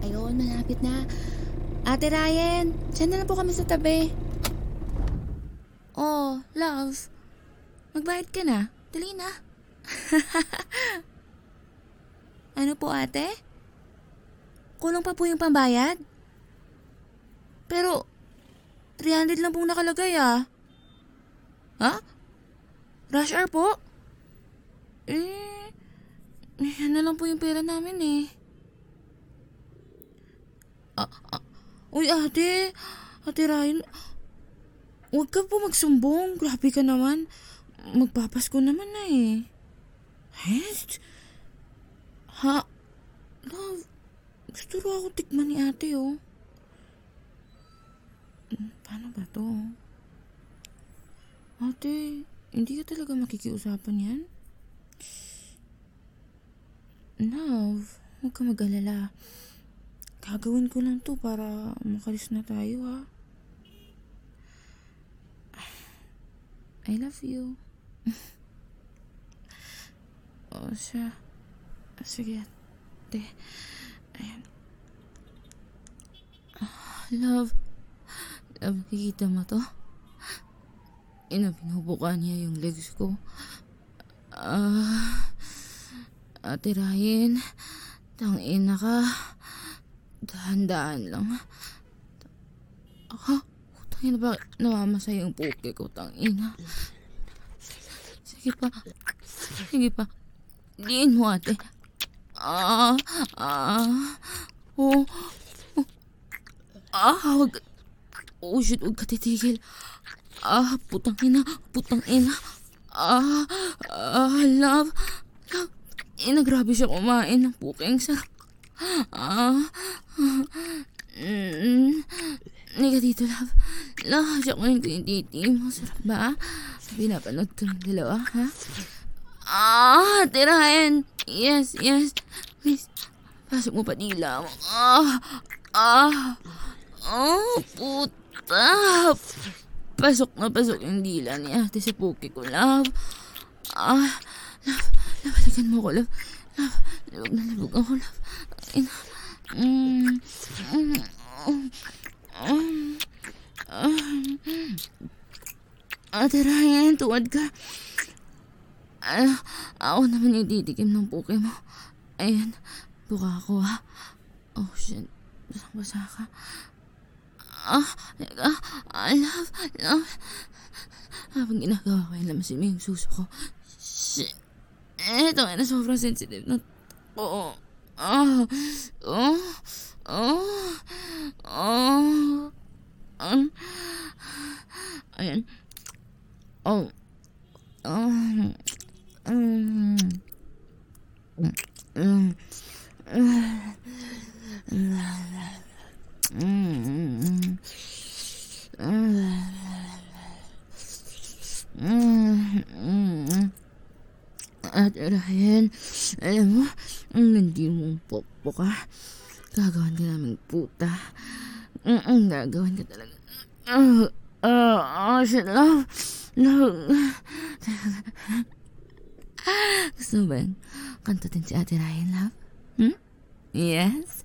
Ayun, malapit na. Ate Ryan, dyan na lang po kami sa tabi. Oh, love. Magbayad ka na. Dali na. Ano po ate? Kulang pa po yung pambayad? Pero, 300 lang pong nakalagay ah. Ha? Rush hour po? Yan na lang po yung pera namin eh. Uy ate, Ate Ryan, huwag ka po magsumbong. Grabe ka naman. Magpapasko naman na eh. Hey? Ha? Love, gusto rin ako tikman ni ate oh. Paano ba to? Ate, hindi ka talaga makikiusapan yan? Love, huwag ka mag-alala. Gagawin ko lang to para makalis na tayo ha. I love you. Oh, siya. Sige, ate. Ayan. Love. Love, nakikita mo to? Binubuka niya yung legs ko. Ate Ryan, tangina ka. Dahan-dahan lang. Tangina, bakit namamasa yung puke ko, tangina? Sige pa. Diin mo, ate. Wag. Oh, shit, huwag ka titigil. Putang ina. Love. Grabe siya kumain ng puking sarap. Nika dito, love. Siya ko yung titi mo. Sarap ba? Pinapanood ko ng dalawa, ha? Tirahin. Yes. Please. Pasok mo pa dila mo. Puta. Pasok yung dila ni ate sa puki ko, love. Love, balikan mo ko, love. Labog ako, love. Ate Ryan, tuwad ka. Ako naman yung titikim ng puke mo. Ayan, buka ako ha. Oh shit, basang-basa ka. Love. Habang ginagawa ko yun, lamasin mo yung suso ko. Shit. Ito nga na sobrang sensitive na. Ayan. Ate Ryan, alam mo, hindi mo popo ka. Gagawan ka namin puta. Gagawan ka talaga. Shit, love. Gusto mo ba yun? Kantatin si Ate Ryan, love? Yes?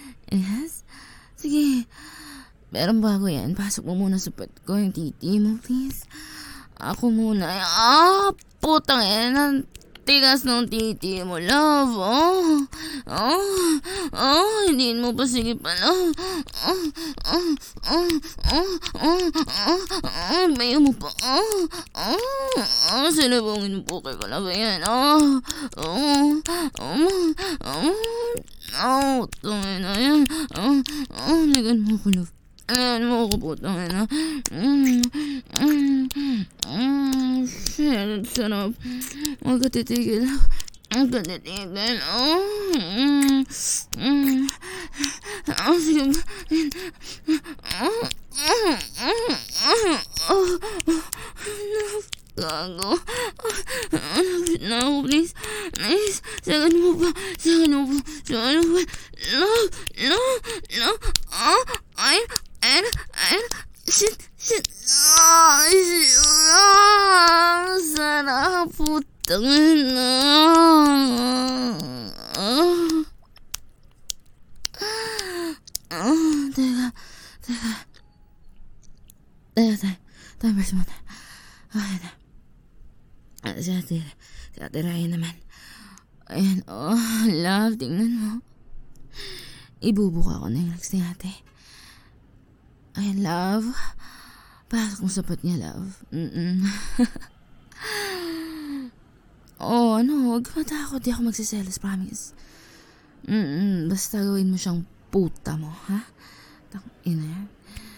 Sige. Pero bago yan, pasok mo muna sa pet ko yung titi mo, please. Ako muna. Putang ina. Tigas ng titi mo, love. Hindi mo pa, sige pa, love. Bayo mo pa. Sinabungin po kay ko, love. Ayan, tangin na yan. Ligan mo ko, love. Ayan mo ko po, tangin na. Shit, sarap. Huwag ka titigil. Sige. Gago. Lapit na ako, please. Sagan mo ba? Love. Shit. Sarap, putang ina. Tapos mo na. Okay na. Si ate Ryan naman. Ayan, love, tingnan mo. Ibubuka ko na yung legs ni ate. Ayan, love. Pasok mo sapot niya, love. Huwag ka matakot. Di ako magsiselos, promise. Basta gawin mo siyang puta mo, ha? Ina yan.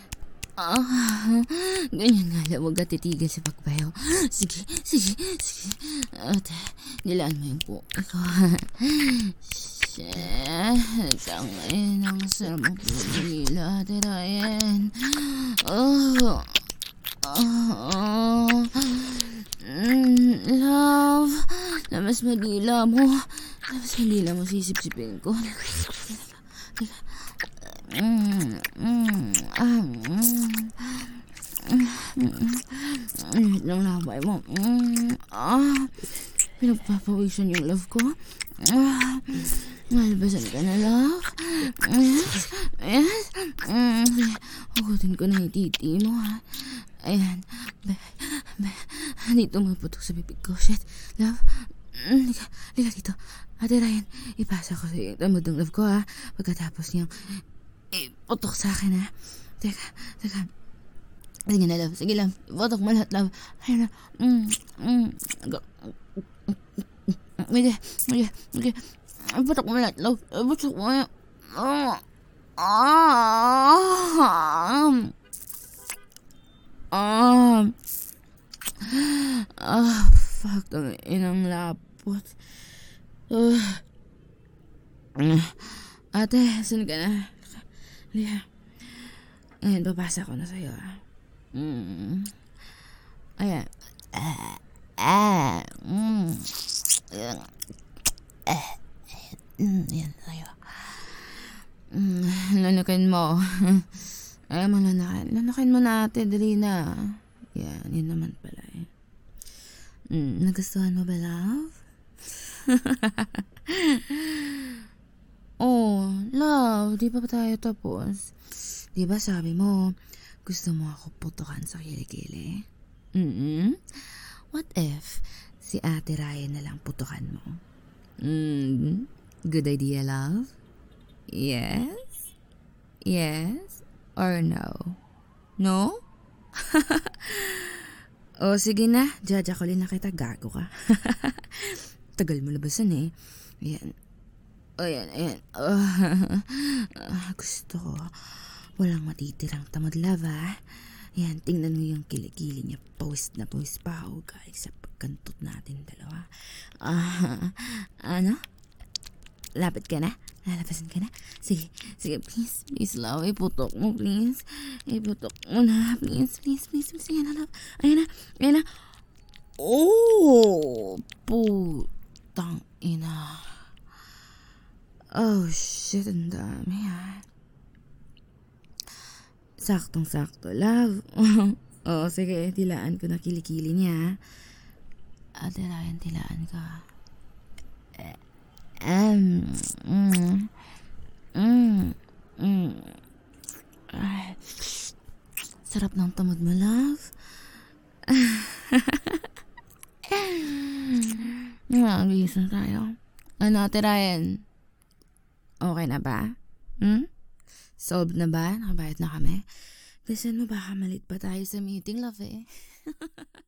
Ganyan nga lang, huwag ka titigil sa pagbayaw. Sige. Ate, nilaan mo yung po. Ikaw. Tangin, ang sarap mo po nila, Ate Ryan. Love, lamas madila mo. Sisip-sipin ko. Lang labay mo. Pinagpapawisan yung love ko. Nalabasan ka na, love. Yes. Hugutin ko na yung titi mo, ha. Ayan. Dito maputok sa bibig ko. Shit. Love. Liga dito. Ate Ryan, ipasa ko sa iyo yung tamad ng love ko, ha. Pagkatapos niyang iputok sa akin, ha. Teka. Sige na, love. Sige, love. Iputok mo lahat, love. Ayan na. Sige. Iputok mo lahat, love. Iputok mo lahat. Fuck. Ang inang lapot. Ate, saan ka na? Liha. Ngayon, babasa ko na sa'yo. Ayan. Yan sa'yo. Lanakin mo. Ayaw mo lanakin. Lanakin mo na, ate. Dali na. Yan, yun naman pala eh. Nagustuhan mo ba, love? Love, di pa tayo tapos? Di ba sabi mo, gusto mo ako putukan sa kilikili? What if si Ate Ryan na lang putukan mo? Good idea, love? Yes? Yes or no? No? Sige na. Jajakulin na kita. Gago ka. Tagal mo labasan eh. Ayan. Gusto ko. Walang matitirang tamad, love, ha? Ayan, tingnan mo yung kilikili niya. Pawis na pawis pa ako, guys, sa pagkantot natin dalawa. Ano? Lapit ka na? Lalabasan ka na? Sige, please, love. Iputok mo, please. Iputok mo na, please. Ayan na, love. Ayan na. Putang ina. Oh, shit, ang dami, ha? Saktong-sakto, love. Sige, tilaan ko na kilikili niya. Ate Ryan, tilaan ka. Sarap ng tamad mo, love. Nangagis na tayo. Ano, Ate Ryan? Okay na ba? Solved na ba? Nakabayad na kami? Listen mo, baka malit pa tayo sa meeting, love, eh.